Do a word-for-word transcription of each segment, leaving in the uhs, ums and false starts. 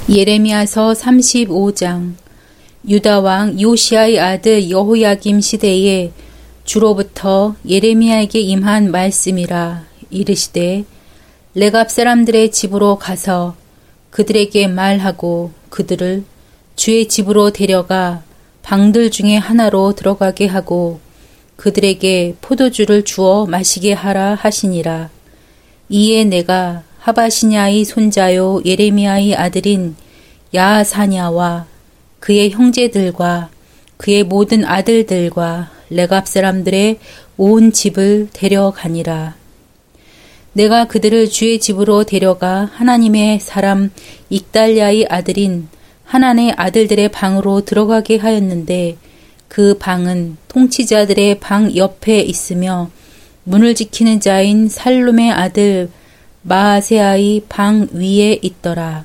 예레미야서 삼십오 장. 유다 왕 요시야의 아들 여호야김 시대에 주로부터 예레미야에게 임한 말씀이라. 이르시되 레갑 사람들의 집으로 가서 그들에게 말하고 그들을 주의 집으로 데려가 방들 중에 하나로 들어가게 하고 그들에게 포도주를 주어 마시게 하라 하시니라. 이에 내가 하바시냐의 손자요 예레미야의 아들인 야사냐와 그의 형제들과 그의 모든 아들들과 레갑 사람들의 온 집을 데려가니라. 내가 그들을 주의 집으로 데려가 하나님의 사람 익달랴의 아들인 하난의 아들들의 방으로 들어가게 하였는데 그 방은 통치자들의 방 옆에 있으며 문을 지키는 자인 살룸의 아들 마아세아의 방 위에 있더라.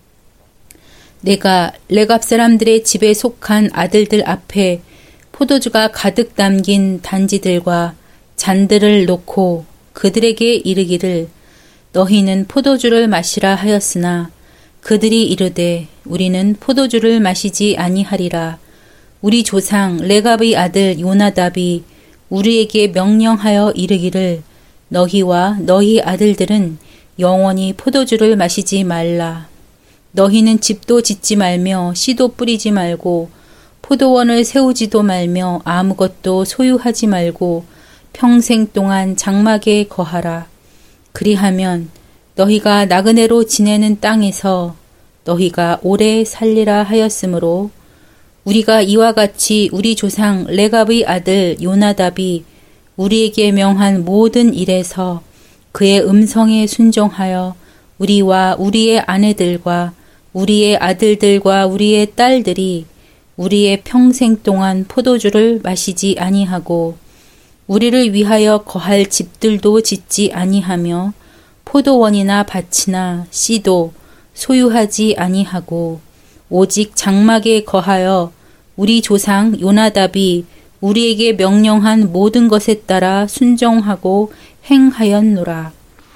내가 레갑 사람들의 집에 속한 아들들 앞에 포도주가 가득 담긴 단지들과 잔들을 놓고 그들에게 이르기를 너희는 포도주를 마시라 하였으나 그들이 이르되 우리는 포도주를 마시지 아니하리라. 우리 조상 레갑의 아들 요나답이 우리에게 명령하여 이르기를 너희와 너희 아들들은 영원히 포도주를 마시지 말라. 너희는 집도 짓지 말며 씨도 뿌리지 말고 포도원을 세우지도 말며 아무것도 소유하지 말고 평생 동안 장막에 거하라. 그리하면 너희가 나그네로 지내는 땅에서 너희가 오래 살리라 하였으므로 우리가 이와 같이 우리 조상 레갑의 아들 요나답이 우리에게 명한 모든 일에서 그의 음성에 순종하여 우리와 우리의 아내들과 우리의 아들들과 우리의 딸들이 우리의 평생 동안 포도주를 마시지 아니하고 우리를 위하여 거할 집들도 짓지 아니하며 포도원이나 밭이나 씨도 소유하지 아니하고 오직 장막에 거하여 우리 조상 요나답이 우리에게 명령한 모든 것에 따라 순종하고 행하였노라.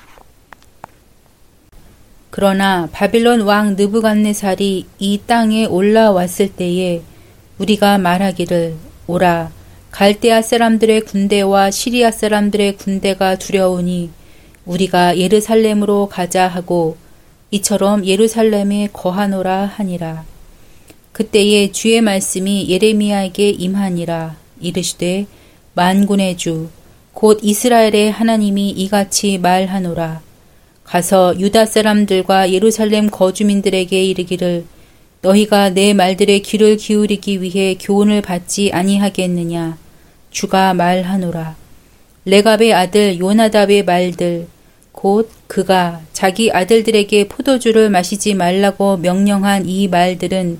그러나 바빌론 왕 느부갓네살이 이 땅에 올라왔을 때에 우리가 말하기를 오라 갈대아 사람들의 군대와 시리아 사람들의 군대가 두려우니 우리가 예루살렘으로 가자 하고 이처럼 예루살렘에 거하노라 하니라. 그때에 주의 말씀이 예레미야에게 임하니라. 이르시되 만군의 주 곧 이스라엘의 하나님이 이같이 말하노라. 가서 유다 사람들과 예루살렘 거주민들에게 이르기를 너희가 내 말들에 귀를 기울이기 위해 교훈을 받지 아니하겠느냐. 주가 말하노라. 레갑의 아들 요나답의 말들 곧 그가 자기 아들들에게 포도주를 마시지 말라고 명령한 이 말들은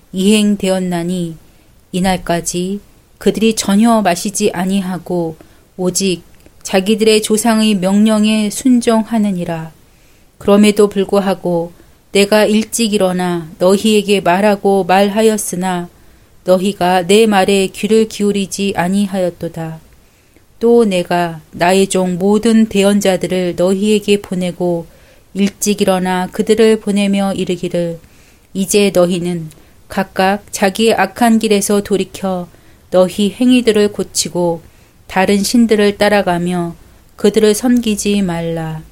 이행되었나니 이날까지 그들이 전혀 마시지 아니하고 오직 자기들의 조상의 명령에 순종하느니라. 그럼에도 불구하고 내가 일찍 일어나 너희에게 말하고 말하였으나 너희가 내 말에 귀를 기울이지 아니하였도다. 또 내가 나의 종 모든 대언자들을 너희에게 보내고 일찍 일어나 그들을 보내며 이르기를 이제 너희는 각각 자기의 악한 길에서 돌이켜 너희 행위들을 고치고 다른 신들을 따라가며 그들을 섬기지 말라.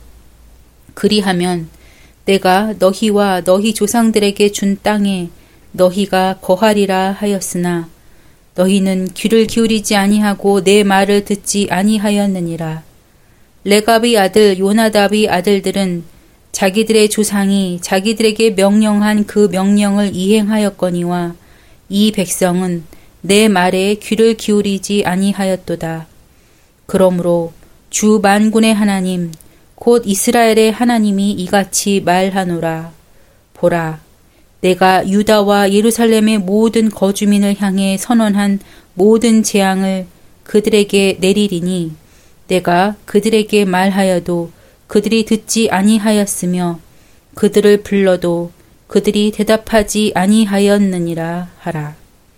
그리하면 내가 너희와 너희 조상들에게 준 땅에 너희가 거하리라 하였으나 너희는 귀를 기울이지 아니하고 내 말을 듣지 아니하였느니라. 레갑의 아들 요나답의 아들들은 자기들의 조상이 자기들에게 명령한 그 명령을 이행하였거니와 이 백성은 내 말에 귀를 기울이지 아니하였도다. 그러므로 주 만군의 하나님 곧 이스라엘의 하나님이 이같이 말하노라. 보라, 내가 유다와 예루살렘의 모든 거주민을 향해 선언한 모든 재앙을 그들에게 내리리니 내가 그들에게 말하여도 그들이 듣지 아니하였으며 그들을 불러도 그들이 대답하지 아니하였느니라 하라.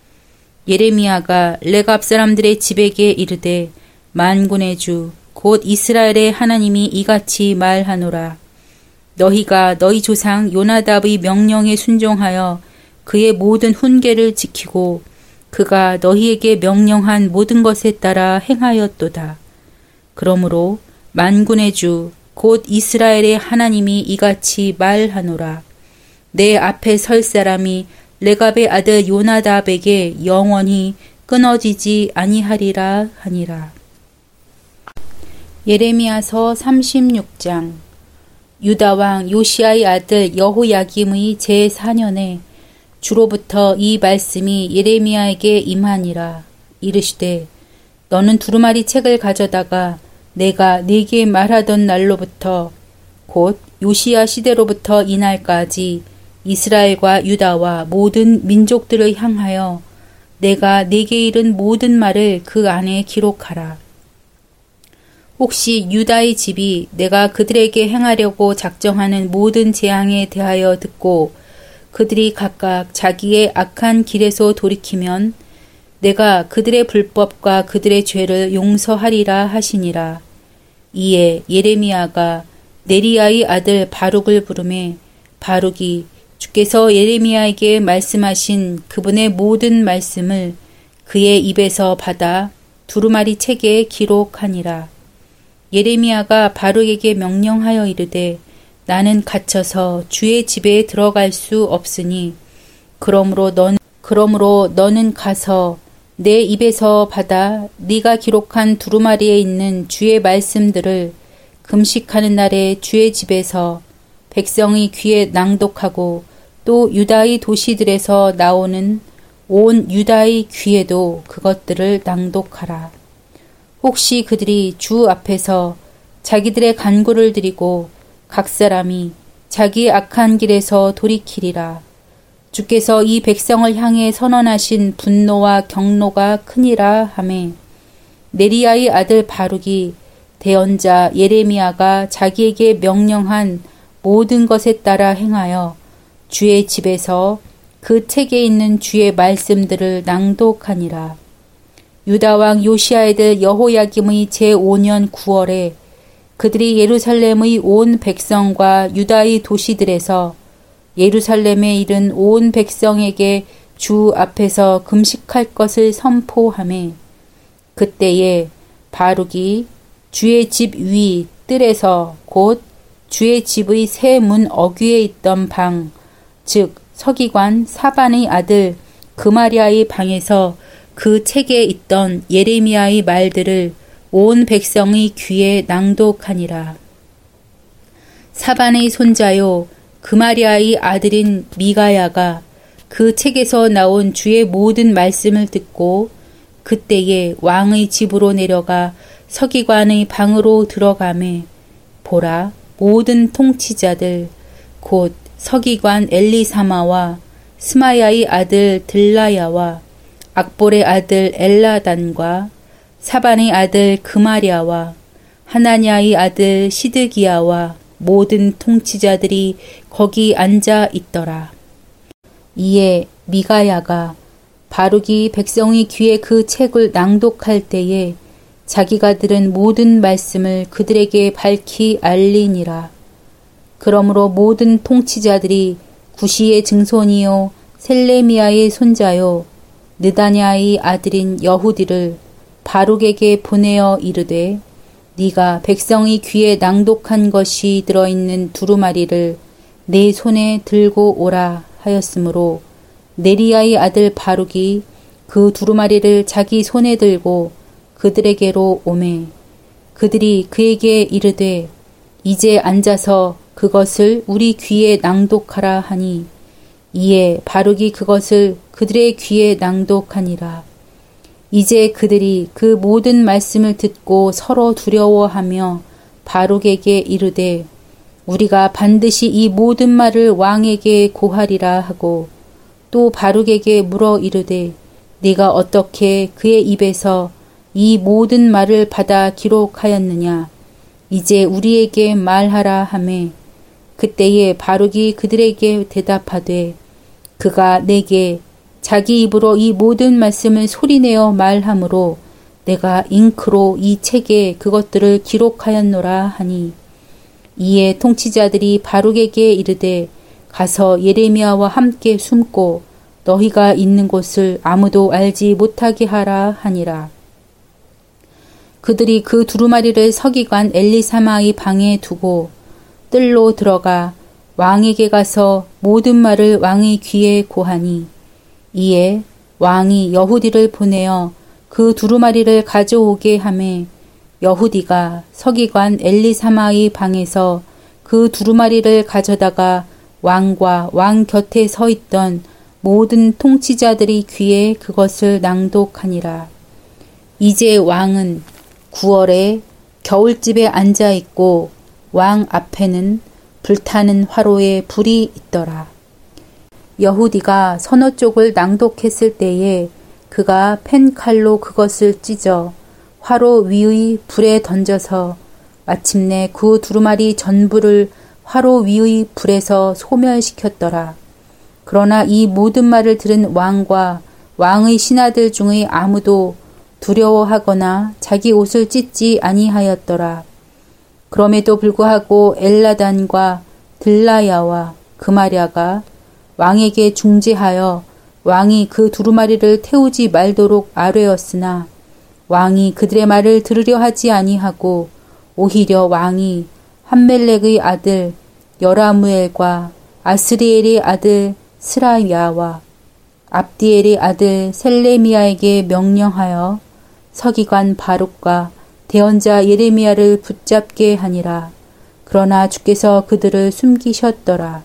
예레미야가 레갑 사람들의 집에게 이르되 만군의 주 곧 이스라엘의 하나님이 이같이 말하노라. 너희가 너희 조상 요나답의 명령에 순종하여 그의 모든 훈계를 지키고 그가 너희에게 명령한 모든 것에 따라 행하였도다. 그러므로 만군의 주 곧 이스라엘의 하나님이 이같이 말하노라. 내 앞에 설 사람이 레갑의 아들 요나답에게 영원히 끊어지지 아니하리라 하니라. 예레미야서 삼십육 장. 유다 왕 요시야의 아들 여호야김의 제사 년에 주로부터 이 말씀이 예레미야에게 임하니라. 이르시되 너는 두루마리 책을 가져다가 내가 네게 말하던 날로부터 곧 요시야 시대로부터 이날까지 이스라엘과 유다와 모든 민족들을 향하여 내가 네게 이른 모든 말을 그 안에 기록하라. 혹시 유다의 집이 내가 그들에게 행하려고 작정하는 모든 재앙에 대하여 듣고 그들이 각각 자기의 악한 길에서 돌이키면 내가 그들의 불법과 그들의 죄를 용서하리라 하시니라. 이에 예레미야가 네리야의 아들 바룩을 부르매 바룩이 주께서 예레미야에게 말씀하신 그분의 모든 말씀을 그의 입에서 받아 두루마리 책에 기록하니라. 예레미야가 바룩에게 명령하여 이르되 나는 갇혀서 주의 집에 들어갈 수 없으니 그러므로 너는 그러므로 너는 가서 내 입에서 받아 네가 기록한 두루마리에 있는 주의 말씀들을 금식하는 날에 주의 집에서 백성의 귀에 낭독하고 또 유다의 도시들에서 나오는 온 유다의 귀에도 그것들을 낭독하라. 혹시 그들이 주 앞에서 자기들의 간구를 드리고 각 사람이 자기의 악한 길에서 돌이키리라. 주께서 이 백성을 향해 선언하신 분노와 경노가 크니라 하매 네리야의 아들 바룩이 대언자 예레미야가 자기에게 명령한 모든 것에 따라 행하여 주의 집에서 그 책에 있는 주의 말씀들을 낭독하니라. 유다 왕 요시야의 아들 여호야김의 제오 년 구월에 그들이 예루살렘의 온 백성과 유다의 도시들에서 예루살렘에 이른 온 백성에게 주 앞에서 금식할 것을 선포하매 그때에 바룩이 주의 집 위 뜰에서 곧 주의 집의 세 문 어귀에 있던 방, 즉 서기관 사반의 아들 그마리아의 방에서 그 책에 있던 예레미야의 말들을 온 백성의 귀에 낭독하니라. 사반의 손자요 그마리아의 아들인 미가야가 그 책에서 나온 주의 모든 말씀을 듣고 그때에 왕의 집으로 내려가 서기관의 방으로 들어가매 보라 모든 통치자들 곧 서기관 엘리사마와 스마야의 아들 들라야와 악볼의 아들 엘라단과 사반의 아들 그마리아와 하나냐의 아들 시드기야와 모든 통치자들이 거기 앉아 있더라. 이에 미가야가 바룩이 백성의 귀에 그 책을 낭독할 때에 자기가 들은 모든 말씀을 그들에게 밝히 알리니라. 그러므로 모든 통치자들이 구시의 증손이요 셀레미야의 손자요 느다냐의 아들인 여후디를 바룩에게 보내어 이르되 네가 백성의 귀에 낭독한 것이 들어있는 두루마리를 내 손에 들고 오라 하였으므로 네리야의 아들 바룩이 그 두루마리를 자기 손에 들고 그들에게로 오매 그들이 그에게 이르되 이제 앉아서 그것을 우리 귀에 낭독하라 하니 이에 바룩이 그것을 그들의 귀에 낭독하니라. 이제 그들이 그 모든 말씀을 듣고 서로 두려워하며 바룩에게 이르되 우리가 반드시 이 모든 말을 왕에게 고하리라 하고 또 바룩에게 물어 이르되 네가 어떻게 그의 입에서 이 모든 말을 받아 기록하였느냐 이제 우리에게 말하라 하매 그때에 바룩이 그들에게 대답하되 그가 내게 자기 입으로 이 모든 말씀을 소리내어 말하므로 내가 잉크로 이 책에 그것들을 기록하였노라 하니 이에 통치자들이 바룩에게 이르되 가서 예레미야와 함께 숨고 너희가 있는 곳을 아무도 알지 못하게 하라 하니라. 그들이 그 두루마리를 서기관 엘리사마의 방에 두고 뜰로 들어가 왕에게 가서 모든 말을 왕의 귀에 고하니 이에 왕이 여후디를 보내어 그 두루마리를 가져오게 하매 여후디가 서기관 엘리사마의 방에서 그 두루마리를 가져다가 왕과 왕 곁에 서 있던 모든 통치자들의 귀에 그것을 낭독하니라. 이제 왕은 구월에 겨울집에 앉아 있고 왕 앞에는 불타는 화로에 불이 있더라. 여후디가 서너 쪽을 낭독했을 때에 그가 펜칼로 그것을 찢어 화로 위의 불에 던져서 마침내 그 두루마리 전부를 화로 위의 불에서 소멸시켰더라. 그러나 이 모든 말을 들은 왕과 왕의 신하들 중의 아무도 두려워하거나 자기 옷을 찢지 아니하였더라. 그럼에도 불구하고 엘라단과 들라야와 그마랴가 왕에게 중재하여 왕이 그 두루마리를 태우지 말도록 아뢰었으나 왕이 그들의 말을 들으려 하지 아니하고 오히려 왕이 함멜렉의 아들 여라무엘과 아스리엘의 아들 스라야와 압디엘의 아들 셀레미야에게 명령하여 서기관 바룩과 대언자 예레미야를 붙잡게 하니라. 그러나 주께서 그들을 숨기셨더라.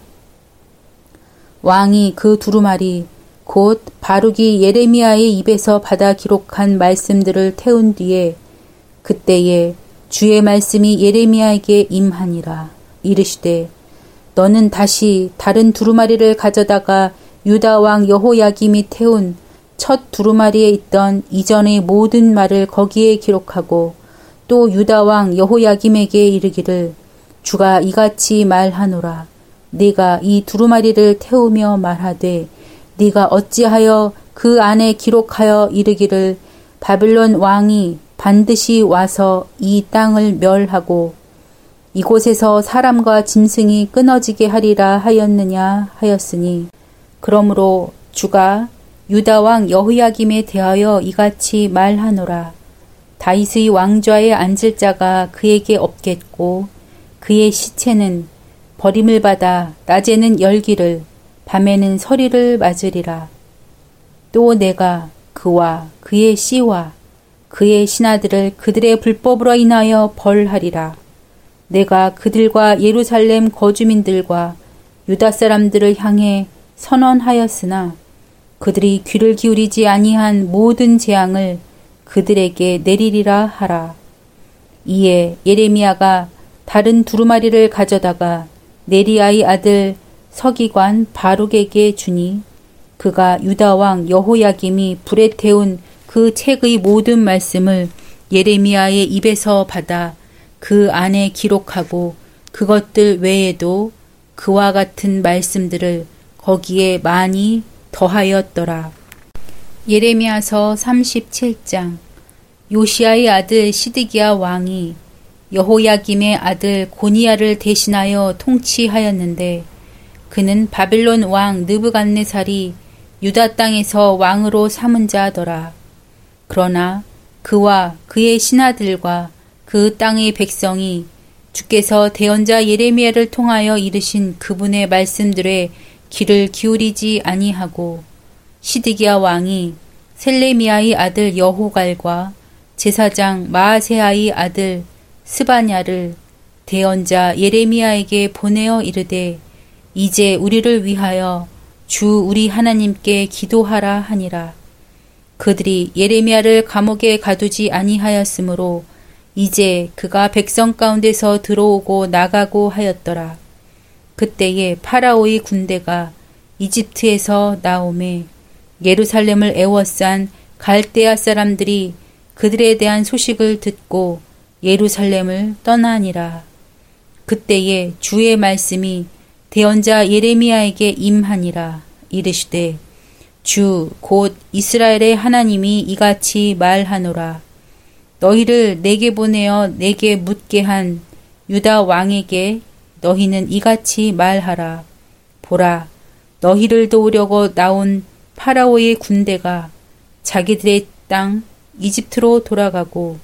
왕이 그 두루마리 곧 바룩이 예레미야의 입에서 받아 기록한 말씀들을 태운 뒤에 그때에 주의 말씀이 예레미야에게 임하니라. 이르시되 너는 다시 다른 두루마리를 가져다가 유다 왕 여호야김이 태운 첫 두루마리에 있던 이전의 모든 말을 거기에 기록하고 또 유다 왕 여호야김에게 이르기를 주가 이같이 말하노라. 네가 이 두루마리를 태우며 말하되 네가 어찌하여 그 안에 기록하여 이르기를 바빌론 왕이 반드시 와서 이 땅을 멸하고 이곳에서 사람과 짐승이 끊어지게 하리라 하였느냐 하였으니 그러므로 주가 유다 왕 여호야김에 대하여 이같이 말하노라. 다윗의 왕좌에 앉을 자가 그에게 없겠고 그의 시체는 버림을 받아 낮에는 열기를 밤에는 서리를 맞으리라. 또 내가 그와 그의 씨와 그의 신하들을 그들의 불법으로 인하여 벌하리라. 내가 그들과 예루살렘 거주민들과 유다 사람들을 향해 선언하였으나 그들이 귀를 기울이지 아니한 모든 재앙을 그들에게 내리리라 하라. 이에 예레미야가 다른 두루마리를 가져다가 네리야의 아들 서기관 바룩에게 주니 그가 유다 왕 여호야김이 불에 태운 그 책의 모든 말씀을 예레미야의 입에서 받아 그 안에 기록하고 그것들 외에도 그와 같은 말씀들을 거기에 많이 더하였더라. 예레미야서 삼십칠 장. 요시야의 아들 시드기야 왕이 여호야김의 아들 고니야를 대신하여 통치하였는데 그는 바빌론 왕 느부갓네살이 유다 땅에서 왕으로 삼은 자더라. 그러나 그와 그의 신하들과 그 땅의 백성이 주께서 대언자 예레미야를 통하여 이르신 그분의 말씀들에 귀를 기울이지 아니하고 시드기야 왕이 셀레미야의 아들 여호갈과 제사장 마아세야의 아들 스바냐를 대언자 예레미야에게 보내어 이르되 이제 우리를 위하여 주 우리 하나님께 기도하라 하니라. 그들이 예레미야를 감옥에 가두지 아니하였으므로 이제 그가 백성 가운데서 들어오고 나가고 하였더라. 그때에 파라오의 군대가 이집트에서 나오매 예루살렘을 애워싼 갈대아 사람들이 그들에 대한 소식을 듣고 예루살렘을 떠나니라. 그때에 주의 말씀이 대언자 예레미야에게 임하니라. 이르시되 주 곧 이스라엘의 하나님이 이같이 말하노라. 너희를 내게 보내어 내게 묻게 한 유다 왕에게 너희는 이같이 말하라. 보라, 너희를 도우려고 나온 파라오의 군대가 자기들의 땅 이집트로 돌아가고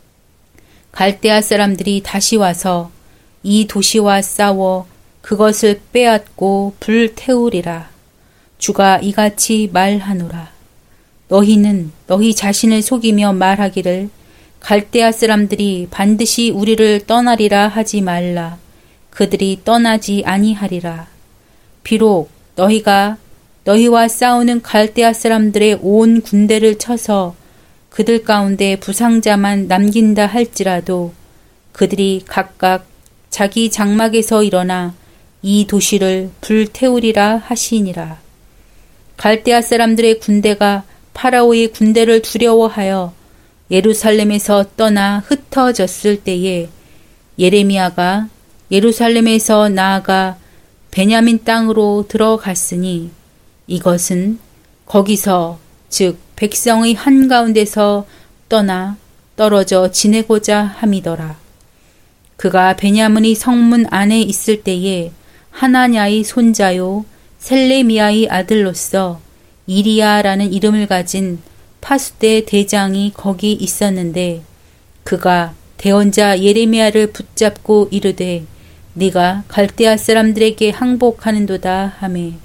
갈대아 사람들이 다시 와서 이 도시와 싸워 그것을 빼앗고 불태우리라. 주가 이같이 말하노라. 너희는 너희 자신을 속이며 말하기를 갈대아 사람들이 반드시 우리를 떠나리라 하지 말라. 그들이 떠나지 아니하리라. 비록 너희가 너희와 싸우는 갈대아 사람들의 온 군대를 쳐서 그들 가운데 부상자만 남긴다 할지라도 그들이 각각 자기 장막에서 일어나 이 도시를 불태우리라 하시니라. 갈대아 사람들의 군대가 파라오의 군대를 두려워하여 예루살렘에서 떠나 흩어졌을 때에 예레미야가 예루살렘에서 나아가 베냐민 땅으로 들어갔으니 이것은 거기서 즉 백성의 한가운데서 떠나 떨어져 지내고자 함이더라. 그가 베냐민의 성문 안에 있을 때에 하나냐의 손자요 셀레미야의 아들로서 이리야라는 이름을 가진 파수대 대장이 거기 있었는데 그가 대언자 예레미야를 붙잡고 이르되 네가 갈대아 사람들에게 항복하는도다 하매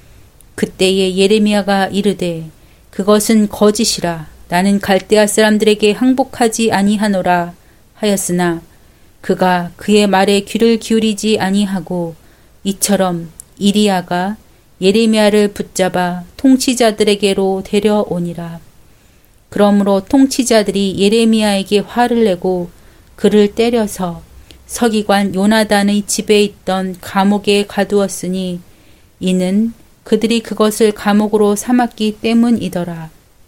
그때에 예레미야가 이르되 그것은 거짓이라. 나는 갈대아 사람들에게 항복하지 아니하노라 하였으나 그가 그의 말에 귀를 기울이지 아니하고 이처럼 이리야가 예레미야를 붙잡아 통치자들에게로 데려오니라. 그러므로 통치자들이 예레미야에게 화를 내고 그를 때려서 서기관 요나단의 집에 있던 감옥에 가두었으니 이는 그들이 그것을 감옥으로 삼았기 때문이더라.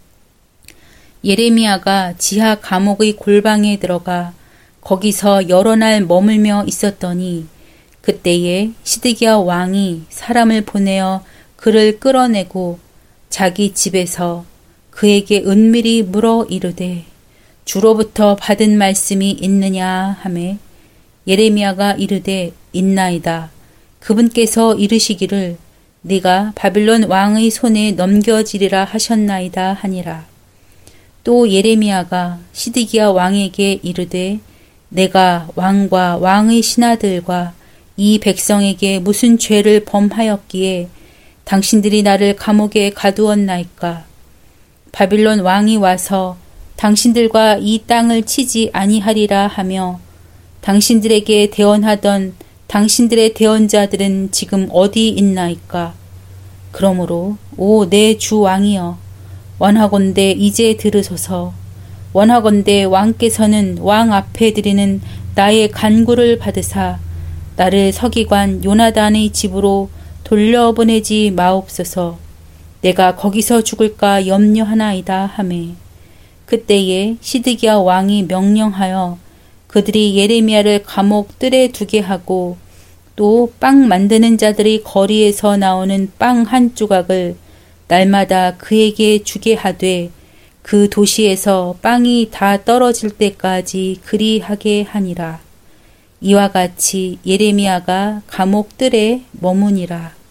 예레미야가 지하 감옥의 골방에 들어가 거기서 여러 날 머물며 있었더니 그때에 시드기야 왕이 사람을 보내어 그를 끌어내고 자기 집에서 그에게 은밀히 물어 이르되 주로부터 받은 말씀이 있느냐 하매 예레미야가 이르되 있나이다. 그분께서 이르시기를 네가 바빌론 왕의 손에 넘겨지리라 하셨나이다 하니라. 또 예레미야가 시드기야 왕에게 이르되 내가 왕과 왕의 신하들과 이 백성에게 무슨 죄를 범하였기에 당신들이 나를 감옥에 가두었나이까. 바빌론 왕이 와서 당신들과 이 땅을 치지 아니하리라 하며 당신들에게 대언하던 당신들의 대언자들은 지금 어디 있나이까. 그러므로 오 내 주 왕이여 원하건대 이제 들으소서. 원하건대 왕께서는 왕 앞에 드리는 나의 간구를 받으사 나를 서기관 요나단의 집으로 돌려보내지 마옵소서. 내가 거기서 죽을까 염려하나이다 하매 그때에 시드기야 왕이 명령하여 그들이 예레미야를 감옥 뜰에 두게 하고 또 빵 만드는 자들이 거리에서 나오는 빵 한 조각을 날마다 그에게 주게 하되 그 도시에서 빵이 다 떨어질 때까지 그리하게 하니라. 이와 같이 예레미야가 감옥 뜰에 머무니라.